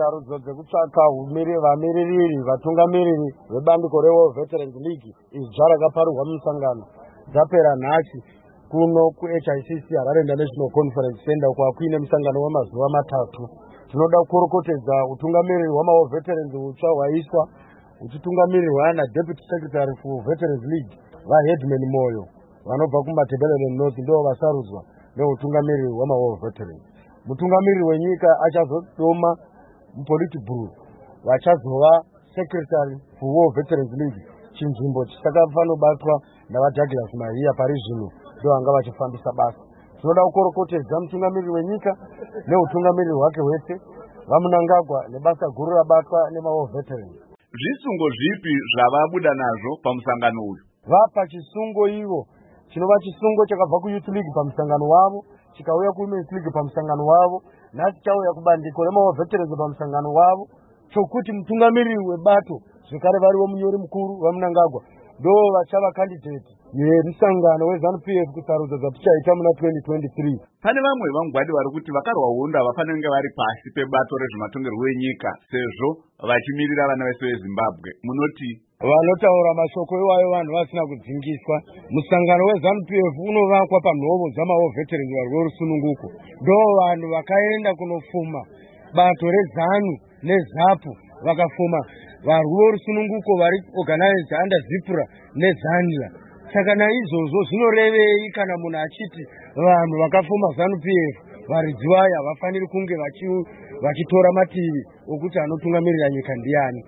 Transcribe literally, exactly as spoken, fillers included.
sarudzo dzekutsvaka vamiriri vatungamiriri vebandiko reWar Veterans League izvi zvarakaparirwa mumusangano dzapera nhasi kuno ku-H I C C Harare International Conference Center kwakuine musangano wamazuva matatu. Tinoda kukorokotedza utungamiriri hwamaWar Veterans utsva hwaiswa uchitungamirirwa naDeputy Secretary for Veterans League vaHeadman Moyo vanobva kuMatabeleland North ndo vasarudzwa neutungamiriri hwamaWar Veterans. Mutungamiriri wenyika achazodoma muPolitburo vachazova Secretary for War Veterans League chinzvimbo chisakafanobatwa navaDouglas Mahiya pari zvino ndo vanga vachifambisa basa. Tinoda kukorokotedza mutungamiriri wenyika neutungamiriri hwake hwese vaMunangagwa nebasa guru rabatwa nemaWar Veterans. Zvisungo zvipi zvavabuda nazvo pamusangano uyu? Vapa chisungo ivo chinova chisungo chakabva kuYouth League pamusangano wavo chikauya kuWomen's League pamusangano wavo nhasi chauya kubandiko remaWar Veterans pamusangano wavo chokuti mutungamiriri webato zvekare variwo munyori mukuru vaMunangagwa ndo vachava candidate yemusangano weZANU-P F kusarudzo dzatichaita muna twenty twenty-three. Pane vamwe vamugwadi vari kuti vakarwa hondo havafaniri kunge vari pasi pebato rezvematongerwo enyika sezvo vachimirira vana vese veZimbabwe. Munoti vanotaura mashoko iwayo vanhu vasina kudzingiswa. Musangano weZANU-P F unovakwa panhovo dzamaWar Veterans vari verusununguko ndo vanhu vakaenda kunofuma bato reZANU neZAPU vakafuma vari verusununguko vari organized under ZIPRA neZANIA. Saka naizvozvo zvinorevei kana munhu achiti vanhu vakafuma ZANU-P F varidzi vaya havafaniri kunge vachitora mativi okuti anotungamirira nyika ndiani.